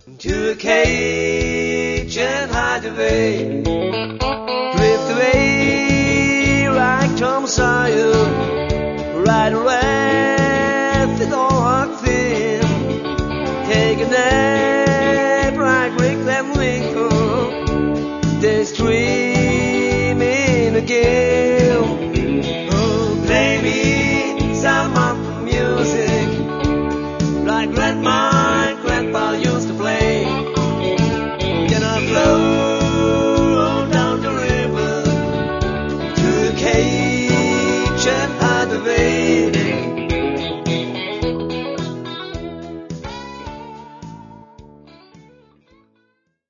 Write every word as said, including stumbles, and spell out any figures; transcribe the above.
into a cage and hide away. Drift away like Tom Sawyer, ride away.